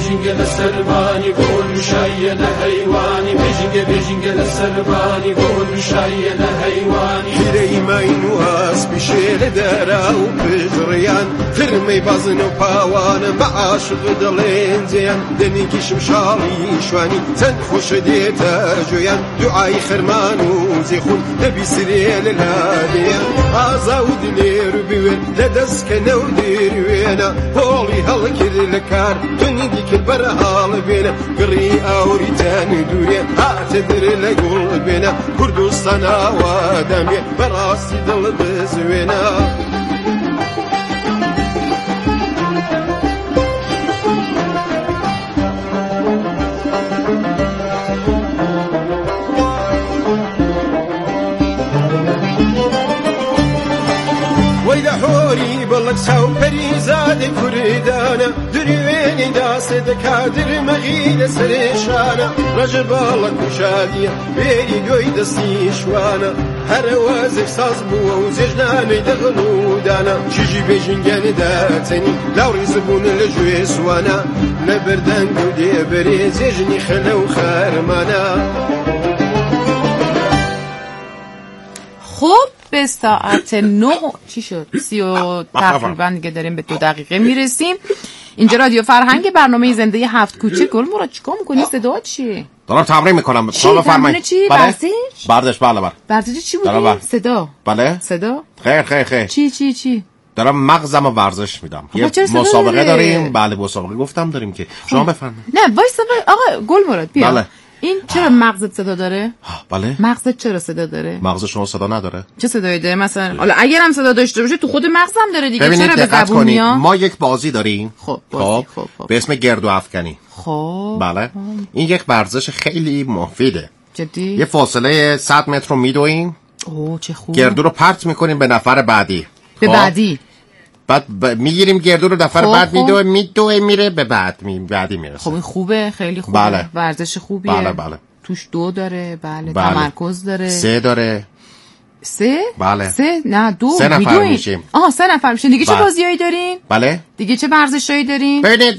بجنگل سربانی گل شاید حیوانی بجنگل سربانی گل شاید حیوانی هیری ماینو اس بشیل دراو بجریان فرمی بازن و پاوان معاشق دلین زیان دنی کشم شالی شوانی زن خوش دیتا جویان دعای خرمان و زیخون نبی سریل الهادیان آزاود لیر بیوین لدست کنو دیروینا پولی هل کر لکار دنی دیکر برحال بینا قری آوری تانی دوریان آتدر لگول بینا کردستان آوادامی براسی دل بزوینا بلک ساو پریزاد کردانا دریوینی داست دکادر مغیل سرشانا رجل بالک شادیه بیری گوی دستی شوانا هر وازک ساز بو و زجنانی دغنودانا چیجی بیجنگانی داتنی لاوری زبون لجوی سوانا لبردن گودی بری زجنی خلو خرمانا. خب به ساعت 9 چی شد؟ 30 تقریبا دیگه داریم به 2 دقیقه میرسیم. اینجا رادیو فرهنگ، برنامه زنده هفت کوچه. گل مراد چیکار میکنی؟ صدا چیه؟ دارم تمرین میکنم. شما بفرمایید. چی؟ ورزش؟ بله. ورزش چی بود؟ صدا. بله. صدا؟ خیر. چی؟ دارم مغزمو ورزش میدم. یه مسابقه داریم. بله مسابقه گفتم داریم که شما بفرمایید. نه وایسا آقا گل مراد بیا. بله. این چرا مغزت صدا داره؟ بله. مغزت چرا صدا داره؟ مغز شما صدا نداره؟ چه صدایی داره مثلا؟ حالا اگرم صدا داشته باشه تو خود مغزم داره دیگه. چرا به زبونیا؟ ما یک بازی داریم. خب. به اسم گردو افکنی. خب. بله. این یک ورزش خیلی مفیده. جدی؟ یه فاصله 100 متر رو میدویم. اوه چه خوب. گردو رو پرت میکنیم به نفر بعدی. به بعدی. بعد میگیریم گردو رو دفعه بعد میدوه میره به بعدی میرسه. خب این خوبه، خیلی خوبه. بله. ورزش خوبیه. بله. توش 2 داره. بله. تمرکز داره. 3 داره. 3؟ بله. 3 نه 2. 3 نفر میشیم. 3 نفر میشین. دیگه چه بازیایی دارین؟ بله. دیگه چه ورزشایی دارین؟ ببینید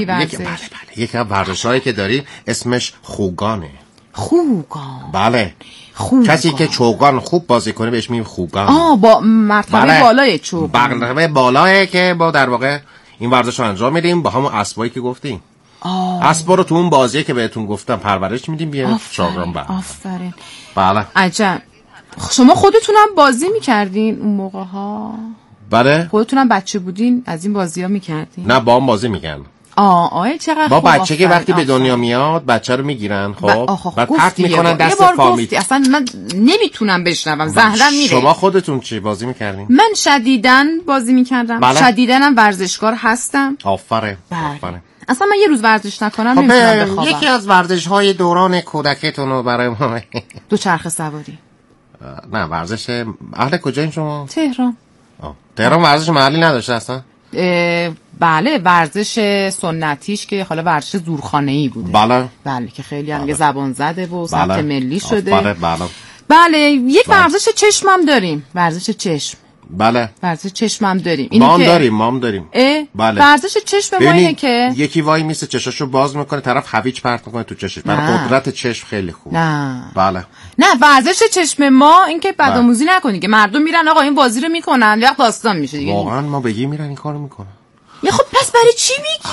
یک ورزشایی که داریم اسمش خوگانه. خوگان. بله. کسی که چوگان خوب بازی کنه بهش میگیم خوگان. با مرتبه بالای چوگان. مرتبه بالایه که با در واقع این ورزش رو انجام میدیم با همون اسبایی که گفتیم. اسبا رو تو اون بازی که بهتون گفتم پرورش میدیم بیاریم چوگان. آفرین. بله. عجب. شما خودتونم بازی میکردین اون موقع ها؟ بله. خودتونم بچه بودین از این بازی ها میکردین؟ نه با هم بازی میکردن. چقدر با بچه که وقتی به دنیا میاد بچه رو میگیرن بعد پرت میکنن دست فامیل. اصلا من نمیتونم بشنوم، زهرم میره. شما خودتون چی بازی میکردین؟ من شدیداً بازی میکردم. بله. شدیداً هم ورزشکار هستم. آفرین. اصلا من یه روز ورزش نکنم نمیتونم بخوابم. یکی از ورزش‌های دوران کودکیتون رو برای ما دوچرخه سواری. نه ورزش اهل کجایین شما؟ تهران. تهران ورزش محلی نداشته اصلا؟ بله ورزش سنتیش که حالا ورزش زورخانه‌ای بوده. بله که خیلی هم زبان زده و سمت ملی شده. بله یک ورزش چشمم داریم. ورزش چشم. بله. ورزش چشمم داریم. ما هم داریم. بله. ورزش چشم ما اینه که یکی وای میسه چشاشو باز میکنه طرف هویج پرت میکنه تو چشش. برای قدرت چشم خیلی خوب. نه. بله. نه ورزش چشم ما این که بدآموزی نکنی که مردم میرن آقا این بازی رو میکنن وقت داستان میشه دیگه. واقعا ما بگی میرن این کارو میکنن. خب پس برای چی میگی؟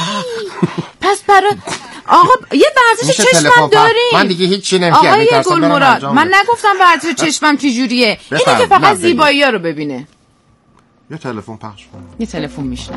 پس برای آقا یه ورزش چشمم داریم. من دیگه هیچی نمیگم. آقای گل مراد من نگفتم ورزش چشمم چه جوریه. اینی که فقط زیبایی‌ها رو ببینه. یه تلفن پخش کن. یه تلفن میشنم.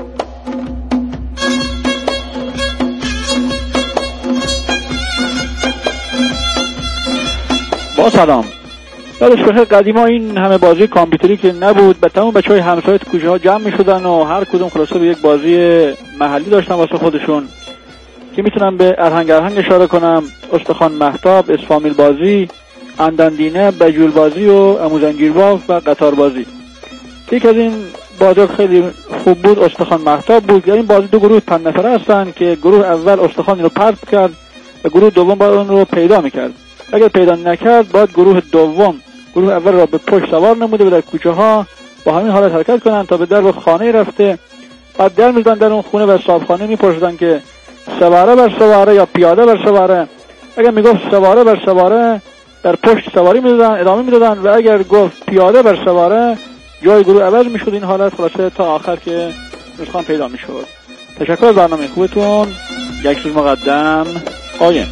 با سلام. یادش بخیر قدیما این همه بازی کامپیوتری که نبود، به تمام بچهای همسایه تو کوچه ها جمع میشدن و هر کدوم خلاصه به یک بازی محلی داشتن واسه خودشون که میتونم به ارهنگ اشاره کنم، استخوان مهتاب، اسفامیل بازی، اندندینه، بجول بازی و اموزنگیرباف و قطار بازی. یکی از این بازی خیلی خوب بود استخوان مهتاب بود. این بازی 2 گروه 5 نفره هستن که گروه اول استخوانی رو پرت کرد و گروه دوم باید اون رو پیدا میکرد. اگر پیدا نکرد باید گروه دوم گروه اول را به پشت سوار نموده و در کوچه ها با همین حالت حرکت کنن تا به در خانه رفته. بعد در میزدن در اون خونه و صاحب خانه میپرسیدن که سواره بر سواره یا پیاده بر سواره. اگر میگفت سواره بر سواره در پشت سواری میدادن، ادامه میدادن، و اگر گفت پیاده بر سواره جای گروه عوض میشد. این حالت خلاصه تا آخر که روزخوان پیدا میشد. تشکر از برنامه خوبتون. یک روز مقدم قایم.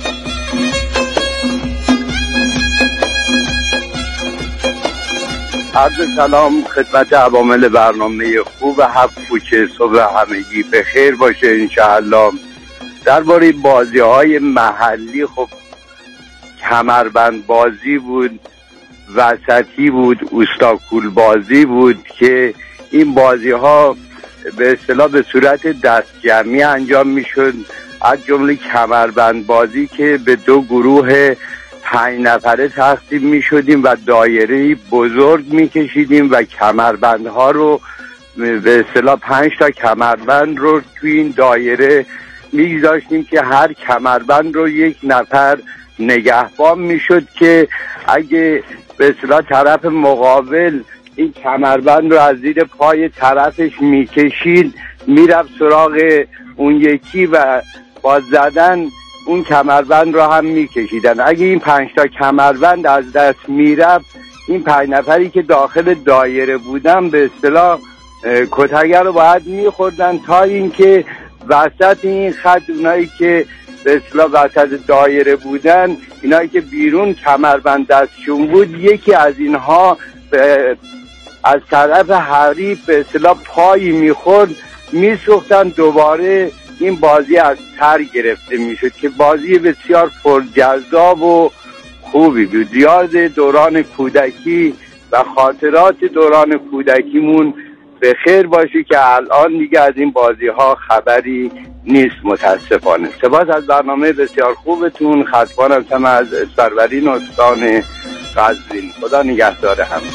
عرض سلام خدمت عوامل برنامه خوب هفت کوچه. صبح همگی به خیر باشه انشاءالله. درباره بازی های محلی، خب کمربند بازی بود، وسطی بود، اوستاکول بازی بود که این بازی ها به اصطلاح به صورت دست جمعی انجام میشد. از جمله کمربند بازی که به 2 گروه 5 نفره تقسیم می شدیم و دایره بزرگ می کشیدیم و کمربندها رو به اصطلاح 5 تا کمربند رو توی این دایره می گذاشتیم که هر کمربند رو 1 نفر نگهبان می شد که اگه به اصطلاح طرف مقابل این کمربند رو از زیر پای طرفش می کشید، می رفت سراغ اون یکی و با زدن اون کمربند رو هم میکشیدن. اگه این 5 تا کمربند از دست میرفت، این 5 نفری که داخل دایره بودن به اصطلاح کتگر رو باید میخوردن تا اینکه وسط این خط اونایی که به اصطلاح وسط دایره بودن، اینایی که بیرون کمربند دستشون بود، یکی از اینها از طرف حریف به اصطلاح پایی میخورد، میسوختن. دوباره این بازی از سر گرفته میشد که بازی بسیار پرجذاب و خوبی بود. یاد دوران کودکی و خاطرات دوران کودکیمون به خیر باشی که الان دیگه از این بازی ها خبری نیست متاسفانه. سپاس از برنامه بسیار خوبتون. خطبان هستم از اسپرورین استان قزوین. خدا نگهدار همه.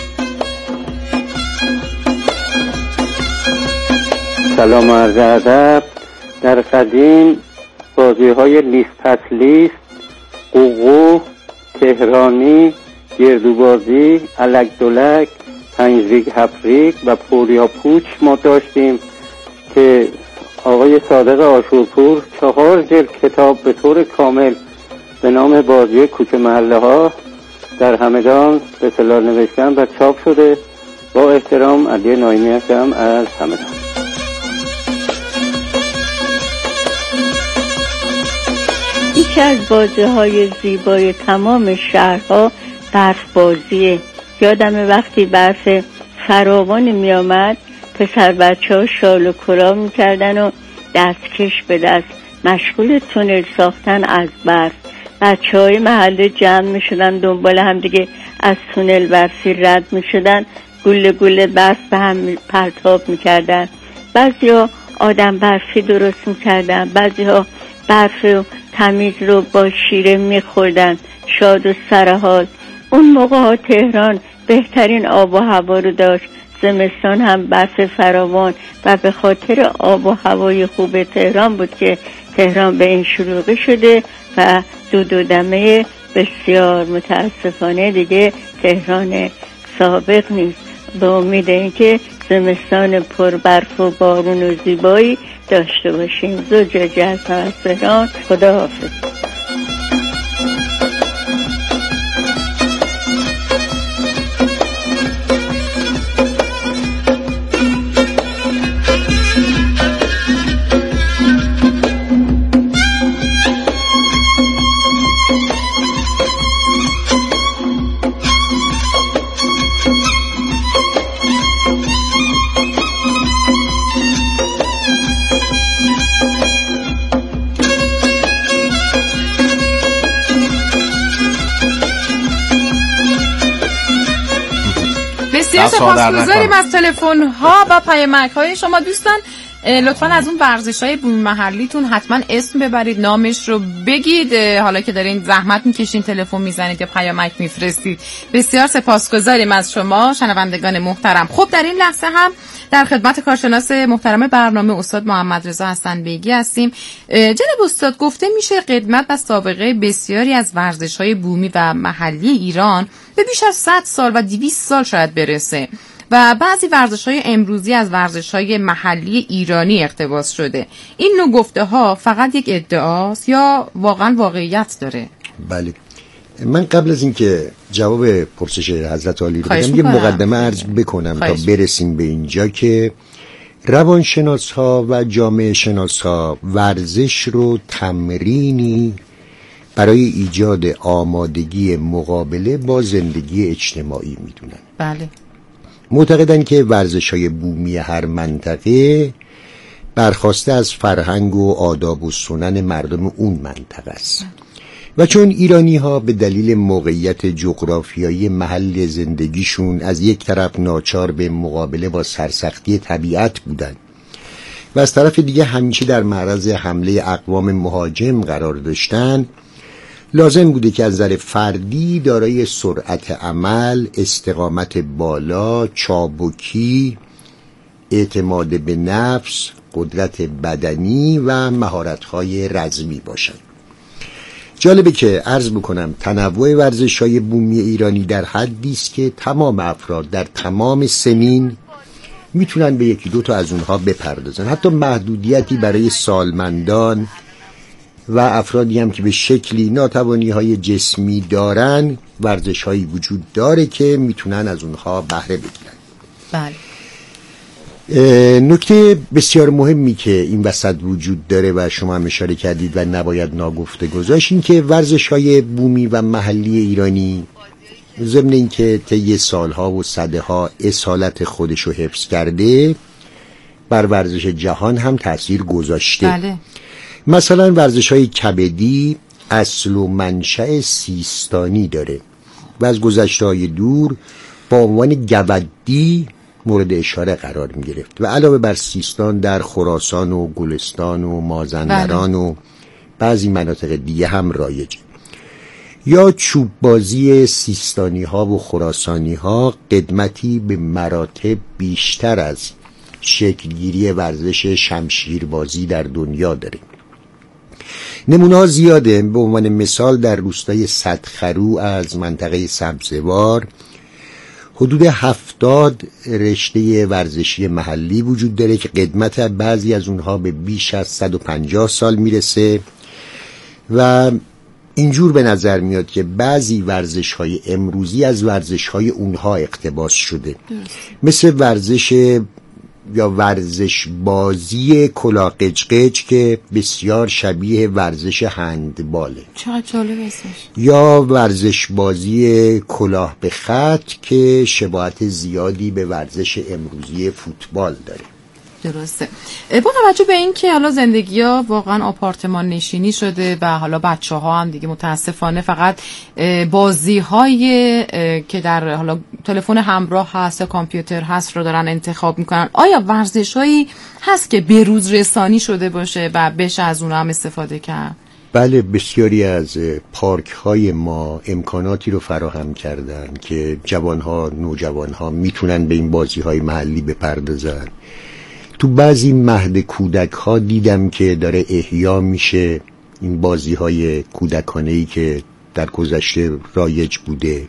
سلام عرض ادب. در قدیم بازی های لیست پس لیست، قوقو، تهرانی، گردوبازی، الک دولک، 5 ریگ 7 ریگ و پوریا پوچ ما داشتیم که آقای صادق آشورپور 4 جلد کتاب به طور کامل به نام بازی کوچه محله ها در همدان به اصطلاح نوشتن و چاپ شده. با احترام، علی نایمی هستم از همدان. یکی از بازی‌های زیبای تمام شهرها برف بازیه. یادم وقتی برف فراوانی می آمد، پسر بچه ها شال و کلاه می کردن و دستکش به دست مشغول تونل ساختن از برف. بچه های محله جمع می شدن دنبال هم دیگه از تونل برفی رد می شدن، گله گله برف به هم پرتاب می کردن. بعضی ها آدم برفی درست می کردن، بعضی ها برف تمیز رو با شیره می‌خوردن، شاد و سرحال. اون موقع تهران بهترین آب و هوا رو داشت. زمستان هم برف فراوان و به خاطر آب و هوای خوب تهران بود که تهران به این شلوغی شده و دودمه بسیار متاسفانه دیگه تهران سابق نیست. به امید اینکه زمستان پر برف و بارون و زیبایی داشته باشیم. زوجاجی هستم از تهران. خداحافظ. سپاسگزاریم از تلفن ها و پیامک های شما دوستان. لطفاً از اون ورزش‌های بومی محلیتون حتما اسم ببرید، نامش رو بگید. حالا که دارین زحمت میکشین، تلفن میزنید یا پیامک میفرستید، بسیار سپاسگزاریم از شما شنوندگان محترم. خب در این لحظه هم در خدمت کارشناس محترم برنامه استاد محمد رضا حسن بیگی هستیم. جناب استاد، گفته میشه قدمت و سابقه بسیاری از ورزش‌های بومی و محلی ایران به بیش از 100 سال و 200 سال شاید برسه. و بعضی ورزش‌های امروزی از ورزش‌های محلی ایرانی اقتباس شده. این نوع گفته‌ها فقط یک ادعاست یا واقعا واقعیت داره؟ بله، من قبل از اینکه جواب پرسش حضرت عالی رو بدم یه مقدمه عرض بکنم تا برسیم به اینجا که روانشناس‌ها و جامعه شناس‌ها ورزش رو تمرینی برای ایجاد آمادگی مقابله با زندگی اجتماعی میدونن. بله. معتقدن که ورزش‌های بومی هر منطقه برخواسته از فرهنگ و آداب و سنن مردم اون منطقه است. و چون ایرانی‌ها به دلیل موقعیت جغرافیایی محل زندگیشون از یک طرف ناچار به مقابله با سرسختی طبیعت بودن و از طرف دیگه همیشه در معرض حمله اقوام مهاجم قرار داشتن، لازم بوده که از نظر فردی دارای سرعت عمل، استقامت بالا، چابکی، اعتماد به نفس، قدرت بدنی و مهارت‌های رزمی باشند. جالبه که عرض بکنم تنوع ورزش‌های بومی ایرانی در حدی است که تمام افراد در تمام سنین میتونن به یکی دو تا از اونها بپردازن. حتی محدودیتی برای سالمندان و افرادی هم که به شکلی ناتوانی‌های جسمی دارن ورزش‌هایی وجود داره که میتونن از اونها بهره بگیرن. بله. نکته بسیار مهمی که این وسط وجود داره و شما هم اشاره کردید و نباید ناگفته گذاشت این که ورزش‌های بومی و محلی ایرانی ضمن این که طی سالها و سده‌ها اصالت خودش رو حفظ کرده بر ورزش جهان هم تأثیر گذاشته. بله. مثلا ورزش‌های کبدی اصل و منشأ سیستانی داره و از گذشته‌های دور با عنوان گودی مورد اشاره قرار می گرفت و علاوه بر سیستان در خراسان و گلستان و مازندران و بعضی مناطق دیگه هم رایجه. یا چوب بازی سیستانی ها و خراسانی ها قدمتی به مراتب بیشتر از شکلگیری ورزش شمشیربازی در دنیا داره. نمونه ها زیاده. به عنوان مثال در روستای صدخرو از منطقه سبزوار حدود 70 رشته ورزشی محلی وجود داره که قدمت بعضی از اونها به بیش از 150 سال میرسه و اینجور به نظر میاد که بعضی ورزش‌های امروزی از ورزش‌های اونها اقتباس شده. مثل ورزش یا ورزش بازی کلاه قچقچ که بسیار شبیه ورزش هندباله. چقدر جالب اسمش. یا ورزش بازی کلاه به خط که شباهت زیادی به ورزش امروزی فوتبال داره. درسته. با توجه به این که حالا زندگی ها واقعا آپارتمان نشینی شده و حالا بچه ها هم دیگه متاسفانه فقط بازی های که در حالا تلفن همراه هست یا کامپیوتر هست رو دارن انتخاب میکنن، آیا ورزش هایی هست که به روز رسانی شده باشه و بشه از اون هم استفاده کرد؟ بله، بسیاری از پارک های ما امکاناتی رو فراهم کردن که جوانها، نوجوانها میتونن به این بازی های محلی بپردازن. تو بعضی مهد کودک ها دیدم که داره احیا میشه این بازی های کودکانه‌ای که در گذشته رایج بوده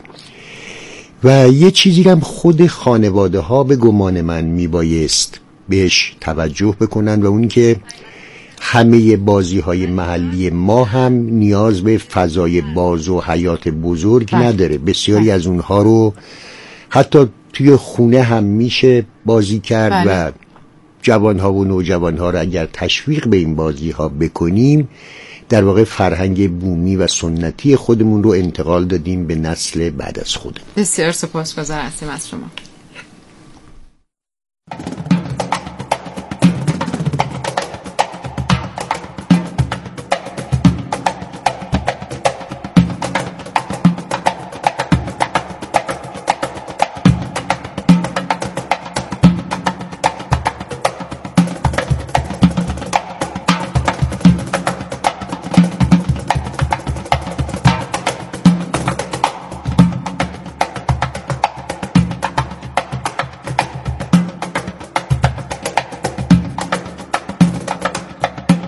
و یه چیزی هم خود خانواده ها به گمان من میبایست بهش توجه بکنن و اون که همه بازی های محلی ما هم نیاز به فضای باز و حیات بزرگ نداره. بسیاری از اونها رو حتی توی خونه هم میشه بازی کرد و جوانها و نوجوانها را اگر تشویق به این بازی ها بکنیم در واقع فرهنگ بومی و سنتی خودمون رو انتقال دادیم به نسل بعد از خودمون. بسیار سپاسگزارم از شما.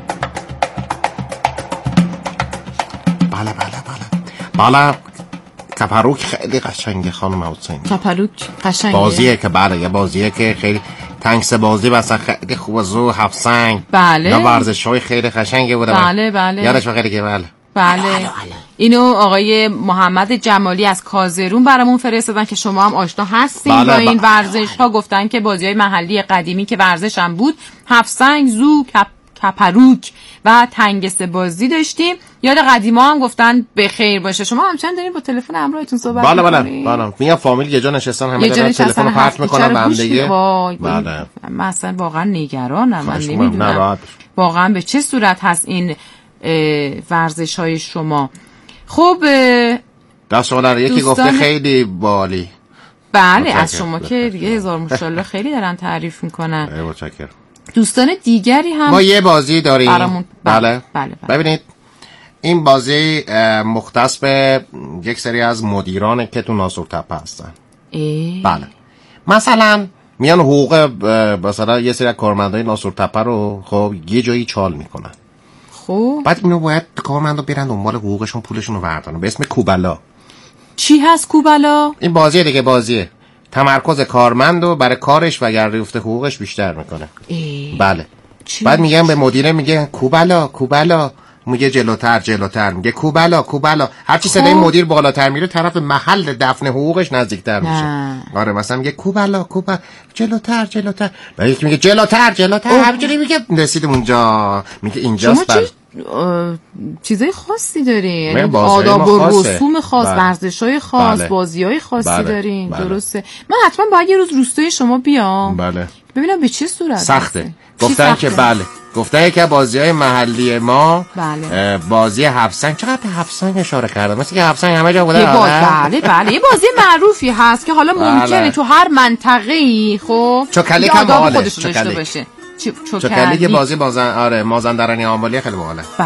حالا کپروک خیلی قشنگه خانم حسین. کپروک قشنگه. بازیه که بله یه بازیه که خیلی تنگس بازی مثلا خیلی خوبه زو هفت سنگ. بله. یا ورزش‌های خیلی قشنگه بوده. بله. یادش بخیره که بله. اینو آقای محمد جمالی از کازرون برامون فرستادن که شما هم آشنا هستین با این ورزش ها. گفتن که بازی‌های محلی قدیمی که ورزش هم بود هفت سنگ، زو، کپروک و تنگست بازی داشتیم. یاد قدیما هم گفتن به خیر باشه. شما همچنان دارین با تلفن همراهتون صحبت می‌کنید؟ بله. میگم فامیل یه جا نشستن همه دارن تلفن پرت می‌کنن به هم دیگه. بله. من اصلا واقعا نگرانم. من نمی‌دونم واقعا به چه صورت هست این ورزش های شما. خب دست شما در یکی گفته خیلی بالی. بله از شما که دیگه هزار ماشاءالله خیلی دارن تعریف میکنن. متشکرم. دوستان دیگری هم ما یه بازی داریم. بله. ببینید این بازی مختص به یک سری از مدیران که تو ناصر تپه هستن. بله. مثلا میان حقوق مثلا یه سری از کارمندای ناصر تپه رو خب یه جایی چال میکنن. خب بعد اینو باید کارمندا برن دنبال حقوقشون، پولشون رو بردارن به اسم کوبلا. چی هست کوبلا؟ این بازیه دیگه، بازیه تمرکز کارمندو برای کارش و دریافت حقوقش بیشتر میکنه. بله. بعد میگن به مدیره میگه کوبلا میگه جلوتر میگه کوبلا. هرچی صدای مدیر بالاتر میره طرف محل دفن حقوقش نزدیکتر میشه. آره مثلا میگه کوبلا جلوتر. بعد یکی میگه جلوتر همینجوری میگه رسید اونجا میگه اینجاست. چیزای خاصی دارین، یعنی آداب و رسوم خاص، ورزش‌های خاص، بازی‌های خاصی دارین. درسته. من حتما باید یه روز روستای شما بیام. بله. ببینم به چه صورت سخته. گفتن که بله. گفتن که بازی‌های محلی ما بازی هفت سنگ. چقدر به هفت سنگ اشاره کردم؟ مثل که هفت سنگ همه جا بوده. بله. یه بازی معروفی هست که حالا ممکنه تو هر منطقه‌ای خب چوکلیک هم باحاله. چوکلیک که بازی مازندرانی آمالی خیلی باحاله. بله.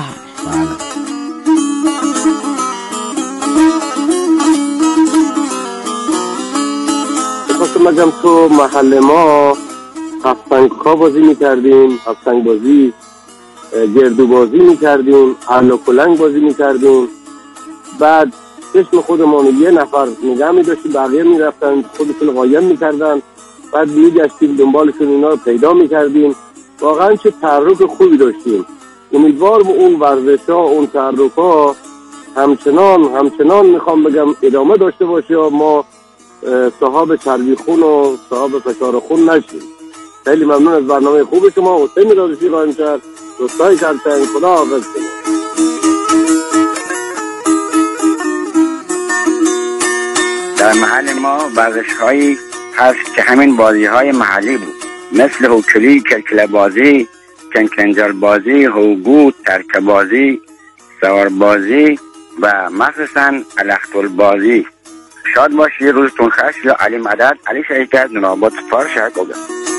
مثلا تو محل ما هفت‌سنگ بازی می‌کردیم، هفت‌سنگ بازی، گردو بازی می‌کردیم، اهل و کلنگ بازی می‌کردیم. بعد چشم خودمون یه نفر نگه می‌داشتیم، بقیه می‌رفتن خودشون قایم می‌کردن. بعد می‌گشتیم دنبالشون، اینا رو پیدا می‌کردیم. واقعا چه تحرک خوبی داشتیم. امیدوارم اون ورزش‌ها، اون تحرک‌ها همچنان میخوام بگم ادامه داشته باشه یا ما صاحب چربی خون و صاحب فشار خون نشیم. خیلی ممنون از برنامه خوب شما. حسین دادشی قائمشهر، دوستای کلتنگ. خدا حافظ شما. در محل ما ورزش‌هایی هست که همین بازی‌های محلی بود، مثل هوکلی، کلکله بازی، کنکنجال بازی، هوگو، ترک بازی، سوار بازی و مخصوصاً الختل بازی. شاد باشی، روزتون خوش. یا علی مدد، علی شهیدت، نواباد فارش هکوگه.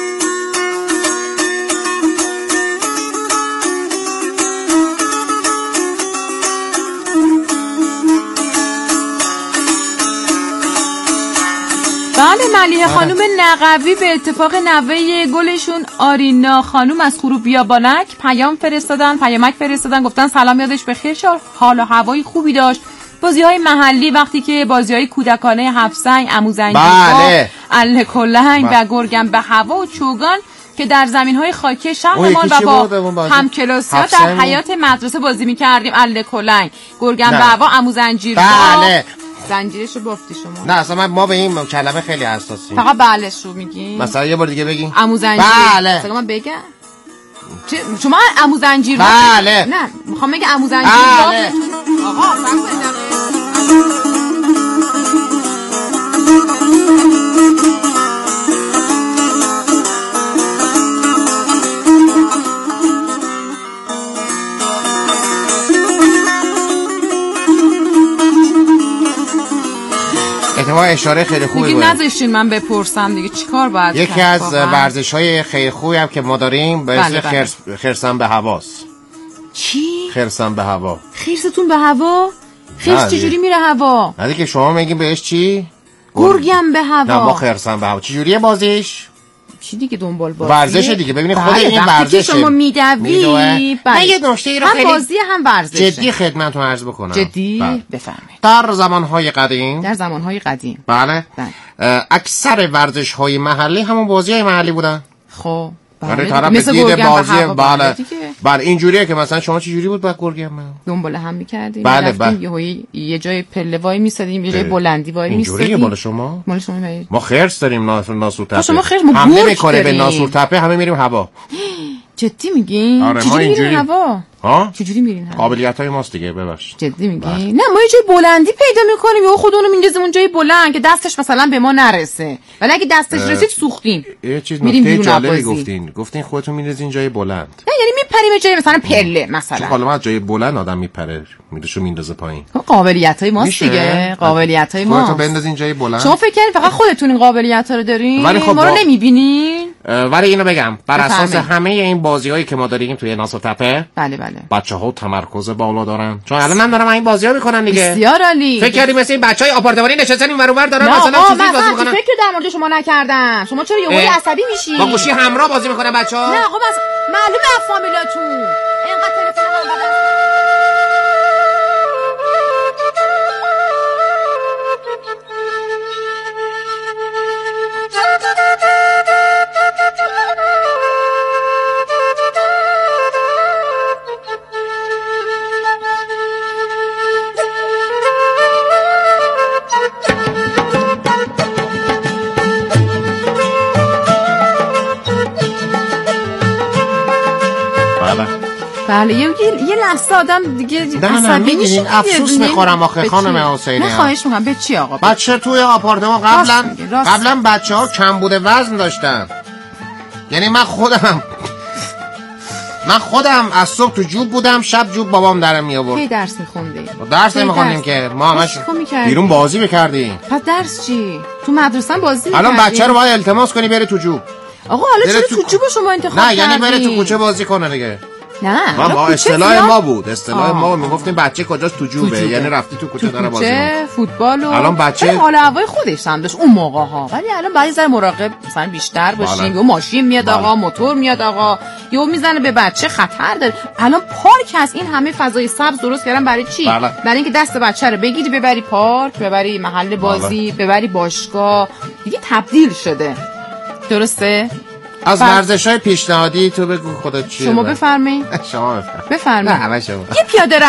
بله. ملیحه خانوم نقوی به اتفاق نوه گلشون آرینا خانوم از خروب بیابانک پیامک فرستادن گفتن سلام، یادش بخیر شد، حال و هوای خوبی داشت. بازی‌های محلی وقتی که بازی‌های کودکانه هفت سنگ، عموزنجیرها، اله کلنگ و گرگم به هوا و چوگان که در زمین‌های خاکی شهرمان و با همکلاسی‌ها در حیاط مدرسه بازی می‌کردیم. اله کلنگ، گرگم به هوا، عموزنجیرها. بله. زنجیرشو بافتی شما؟ نه اصلا ما به این کلمه خیلی حساسیم. فقط بلهش رو میگین؟ مثلا یه بار دیگه بگین. عموزنجیر. بله. مثلا من بگم شما عموزنجیر. بله. نه میخوام بگم عموزنجیر. بله. آقا سب احتمال اشاره خیلی خوبی بود. نذاشتین من بپرسم دیگه چیکار باید کرد؟ یکی از ورزش‌های خیلی خوبی هم که ما داریم به اسم خرسن به هواست. چی؟ خرسن به هوا. خرستون به هوا؟ خرس چجوری میره هوا؟ نه دیگه شما میگین بهش چی؟ گرگم به هوا. نه ما خرسن به هوا. چجوریه بازیش؟ چی دیگه دنبال بازی ورزش دیگه. ببینید خود این ورزش شما میدوی من یه نکته رو خیلی بازی هم ورزش جدی خدمتتون عرض بکنم. جدی بفرمایید. در زمانهای قدیم بله اکثر ورزش‌های محلی همون بازی‌های محلی بودن. خب مثل دید بازی بله اینجوریه که مثلا شما چه جوری بود با گرگم دنبال هم می‌کردیم. بله یه جای پله وای می‌سادیم، یه جای بلندی وای می‌سادیم. اینجوریه مال شما ما خرس داریم ناسور تپه. شما خرس حمله می‌کنه به ناسور تپه، همه میریم هوا. جدی میگین؟ آره ما اینجوری هوا چجوری میرین هوا؟ قابلیت‌های ماست دیگه ببخشید. جدی میگین؟ نه ما یه جای بلندی پیدا می‌کنیم یا خودمون میندازیم اون جای بلند که دستش مثلا به ما نرسه. ولی اگه دستش رسید سوختیم. یه چیز نکته جالبی گفتین خودتون میندازین جای بلند. نه یعنی میپریم جای مثلا پله مثلا. حالا ما جای بلند آدم میپره میرشو میندازه پایین. قابلیت‌های ماست دیگه. قابلیت‌های ما. خودتون بندازین جای بلند. شما فکر کنید فقط خودتون این قابلیت‌ها رو دارین؟ ما رو نمی‌بینین؟ ولی اینو بگم بر اساس همه این بازی‌هایی که ما داریم توی ناسور تپه بله بچه‌ها تمرکز بالا دارن، چون الان من دارم این بازی‌ها می‌کنن دیگه. بسیار عالی. فکر کردی مثل این بچه‌های آپارتمانی نشستن این ور اونور دارن مثلا چیزی بازی می‌کنن؟ فکر در مورد شما نکردم. شما چرا یهو عصبی میشی؟ با گوشی همراه بازی می‌کنن بچه‌ها؟ نه آقا معلومه از فامیلاتون. اینقدر تلفن بله یه لحظه آدم دیگه عصبی میشه. افسوس میخورم آخه خانم حسینی. نه خواهش میکنم به چی آقا؟ بچه توی آپارتمان قبلا بچه‌ها کم بوده وزن داشتن. یعنی من خودم از صبح تو جوب بودم، شب جوب بابام درم می آورد. کی درس می‌خوندی؟ درس نمی‌خوندیم که ما همش بیرون بازی می‌کردیم. پس درس چی؟ تو مدرسه بازی الان بچه رو باید التماس کنی بره تو جوب. آقا حالا چرا تو جوب شما انتخاب کردی؟ نه یعنی بره تو کوچه بازی کنه دیگه. نه ما اصطلاح ما بود، اصطلاح ما میگفتیم بچه کجاست تو جوبه، یعنی رفتی تو کوچه داره بازی می‌کنه. فوتبال و الان بچه حال هوای خودش هم داشت اون موقع‌ها، ولی الان باید ذره مراقب مثلا بیشتر باشیم. یا ماشین میاد آقا، موتور میاد آقا، یا میزنه به بچه خطر داره. الان پارک هست، این همه فضای سبز درست کردن برای چی؟ برای اینکه دست بچه رو بگیری ببری پارک، ببری محل بازی، ببری باشگاه، دیگه تبدیل شده. درسته؟ از ورزش‌های پیشنهادی تو بگو خودت چیه؟ شما بفرمایید. شما بفرمایید. نه همه شما. یه پیاده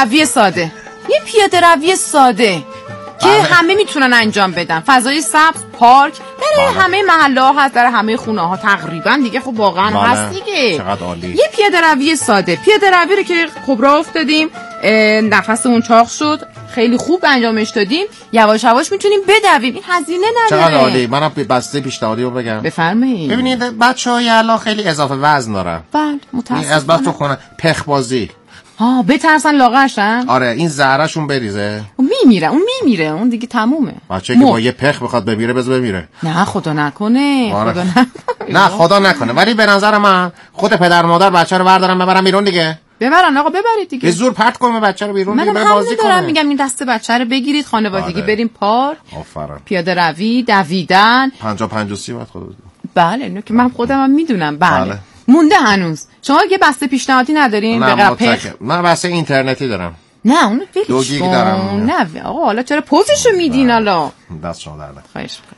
روی ساده که همه میتونن انجام بدن. فضای سبز، پارک، در همه محله‌ها هست، در همه خونه‌ها تقریبا دیگه. خب واقعا هست دیگه. چقدر عالی. یه پیاده روی ساده، پیاده روی رو که خب راه افتادیم، نفسمون چاق شد، خیلی خوب انجامش دادیم، یواش یواش میتونیم بدویم. این هزینه نداره. چقدر عالی. منم بسته پیشنهادی رو بگم. بفرمایید. ببینید بچه‌های الان خیلی اضافه وزن دارن. بله متأسفانه. از بس تو خونه پخ بازی. بترسن لاغرشن. آره این زهرهشون بریزه. اون میمیره اون دیگه تمومه. بچه که با یه پخ بخواد بمیره بمیره. نه خدا نکنه. آره. نه خدا نکنه. ولی به نظر من خود پدر مادر بچه رو بردارن ببرن بیرون دیگه. ببرن آقا، ببرید دیگه. به زور پرت کنه بچه رو بیرون دیگه، بره بازی کنه. میگم این دست بچه رو بگیرید خانوادگی بریم پارک. آفرین. پیاده روی، دویدن. 50-50 بعد خودت. بله اینو که من خودم هم میدونم. بله. مونده هنوز. شما یه بسته پیشنهادی ندارین؟ من بسته اینترنتی دارم. نه اون 2 گیگ دارم. نه آقا حالا چرا پوزشو میدین حالا؟ دست شما درد. خواهش می‌کنم.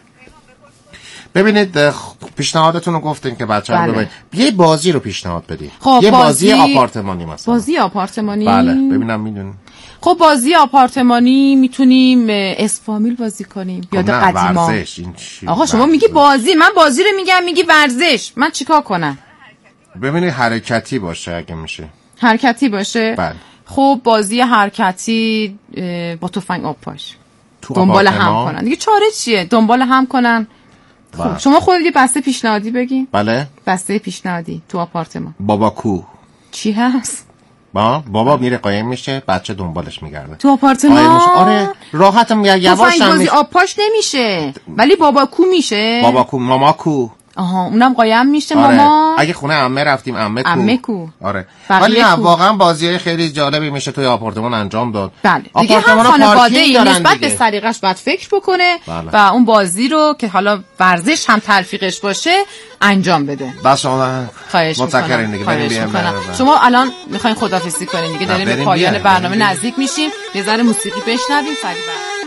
ببینید پیشنهادتون رو گفتین که بچه‌ها رو ببرید. یه بازی رو پیشنهاد بدید. یه بازی آپارتمانی مثلا. بازی آپارتمانی؟ بله ببینم میدونین. خب بازی آپارتمانی میتونیم اسفامیل بازی کنیم. یاد قدیما. ورزش این چی؟ آقا شما میگی بازی، من بازی رو میگم میگی ورزش. من چیکار کنم؟ ببینید حرکتی باشه اگه میشه. حرکتی باشه؟ بله. خب بازی حرکتی با تفنگ آبپاش. دنبال هم کنن. دیگه چاره چیه؟ دنبال هم کنن. خب شما خودت یه بسته پیشنهادی بگی. بله. بسته پیشنهادی تو آپارتمان. بابا کو چی هست؟ بابا میره قایم میشه، بچه دنبالش میگرده تو آپارتمان. آره راحتم یواش بازی آبپاش نمیشه ولی بابا کو میشه. بابا کو ماما کو اونم قایم میشه. آره. ماما اگه خونه عمه رفتیم عمه کو. آره ولی واقعا بازیای خیلی جالبی میشه توی آپارتمان انجام داد. بله دیگه هم خانواده‌ای نسبت به سلیقش باید فکر بکنه و اون بازی رو که حالا ورزش هم تلفیقش باشه انجام بده. بس شما متشکرم دیگه. بریم شما الان میخواین خداحافظی کنین دیگه، داریم به پایان برنامه نزدیک میشیم. یه ذره موسیقی بشنویم سریع.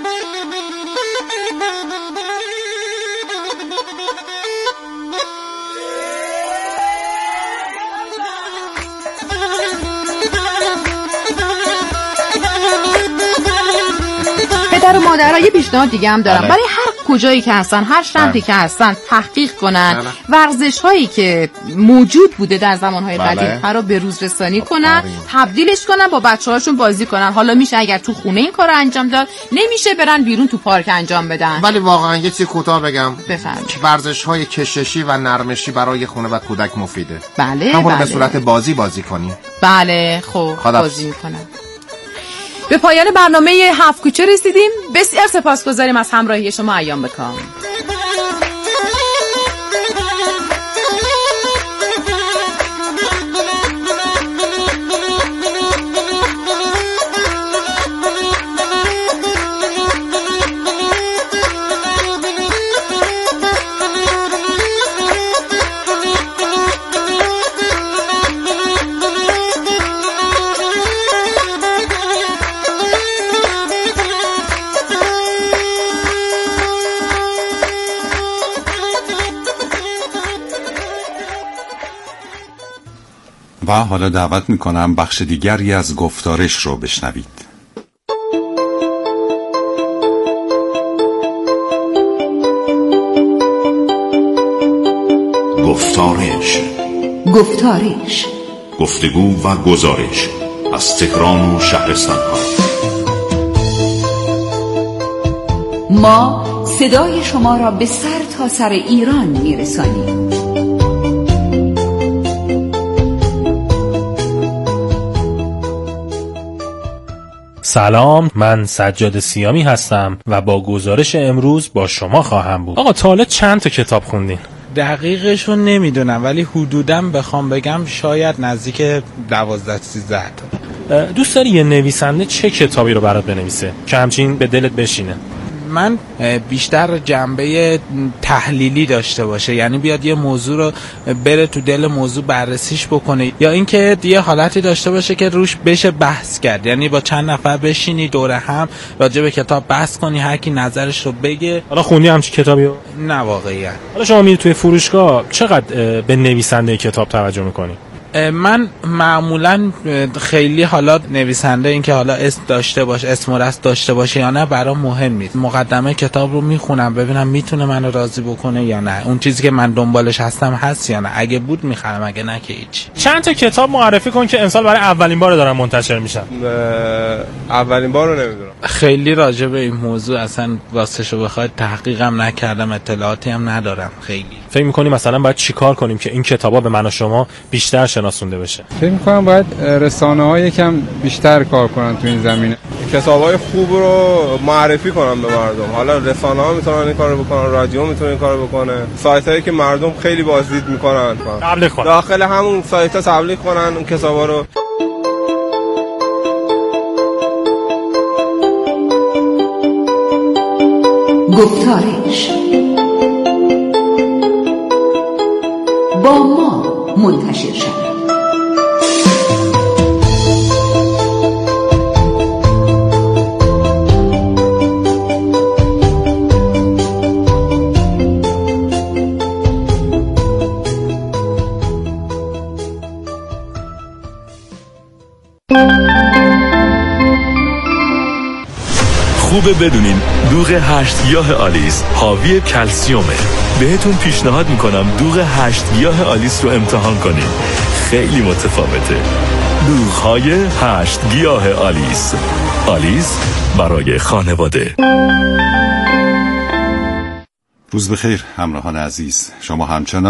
پدر و مادرها یه پیشنهاد دیگه هم دارم برای هر کجایی که هستن، هر شهری که هستن تحقیق کنن، ورزش هایی که موجود بوده در زمانهای قدیم رو به روز رسانی کنن، تبدیلش کنن، با بچه‌هاشون بازی کنن. حالا میشه اگر تو خونه این کارو انجام داد، نمیشه برن بیرون تو پارک انجام بدن. ولی واقعا یه چیز کوتاه بگم، بفرمایید. ورزش های کششی و نرمشی برای خونه و کودک مفیده. بله به صورت بازی کنیم. بله خب بازی میکنن. به پایان برنامه 7 کوچه رسیدیم. بسیار سپاسگزاریم از همراهی شما. ایام بکام. و حالا دعوت میکنم بخش دیگری از گفتارش رو بشنوید. گفتارش گفتگو و گزارش از تهران و شهرستان ها. ما صدای شما را به سر تا سر ایران میرسانیم. سلام، من سجاد سیامی هستم و با گزارش امروز با شما خواهم بود. آقا تا حالا چند تا کتاب خوندین؟ دقیقشو نمیدونم ولی حدوداً بخوام بگم شاید نزدیک 12-13 تا. دوست داری یه نویسنده چه کتابی رو برات بنویسه که همچین به دلت بشینه؟ من بیشتر جنبه تحلیلی داشته باشه، یعنی بیاد یه موضوع رو بره تو دل موضوع بررسیش بکنه، یا اینکه یه حالتی داشته باشه که روش بشه بحث کرد، یعنی با چند نفر بشینی دور هم راجع به کتاب بحث کنی، هر کی نظرش رو بگه. حالا خوندی همچین کتابی رو؟ نه واقعا. حالا شما میری توی فروشگاه چقدر به نویسنده کتاب توجه میکنی؟ من معمولا خیلی حالا نویسنده این که حالا اسم داشته باشه، اسم و رسم داشته باشه یا نه برام مهم نیست. مقدمه کتاب رو میخونم ببینم میتونه منو راضی بکنه یا نه، اون چیزی که من دنبالش هستم هست یا نه، اگه بود میخرم، اگه نه که هیچ. چند تا کتاب معرفی کن که امسال برای اولین بار دارن منتشر میشن. اولین بار رو نمیدونم، خیلی راجع به این موضوع اصلا راستشو بخواد تحقیقم نکردم، اطلاعاتی هم ندارم. خیلی فکر می‌کنی مثلا باید چیکار کنیم که این کتابا به من و شما بیشتر شناسونده بشه؟ فکر می‌کنم باید رسانه‌ها یکم بیشتر کار کنن تو این زمینه، کتابای خوب رو معرفی کنن به مردم. حالا رسانه‌ها میتونن این کارو بکنن، رادیو میتونه این کارو بکنه، سایتایی که مردم خیلی بازدید میکنن تبلیغ کنن، داخل همون سایت‌ها تبلیغ کنن اون کتابا رو. گفتارش با ما منتشر شد. خوبه بدونین دوغ 8 گیاه آلیس حاوی کلسیومه. بهتون پیشنهاد میکنم دوغ 8 گیاه آلیس رو امتحان کنین، خیلی متفاوته. دوغ‌های 8 گیاه آلیس، آلیس برای خانواده. روز بخیر همراهان عزیز، شما همچنان